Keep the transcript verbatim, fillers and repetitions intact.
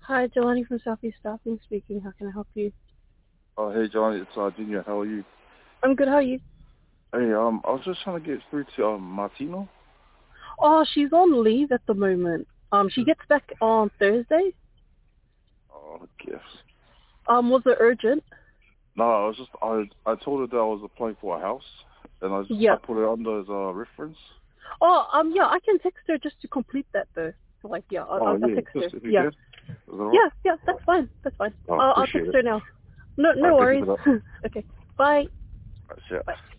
Hi, Jelani from Southeast Staffing speaking. How can I help you? Oh, hey, Johnny, it's uh, Junior. How are you? I'm good. How are you? Hey, um, I was just trying to get through to um Martino. Oh, she's on leave at the moment. Um, she gets back on Thursday. Oh, yes. Um, was it urgent? No, I was just I I told her that I was applying for a house, and I just I Yeah. put it under as a reference. Oh, um, yeah. I can text her just to complete that though. Like, yeah, I'll, Oh I'll I'll yeah, text her. just if you Yeah. can. Is that all right? Yeah, yeah. That's fine. That's fine. Oh, I'll, I'll appreciate text it. her now. No, All no right, thank you worries. for that. Okay. Bye. That's it. Bye.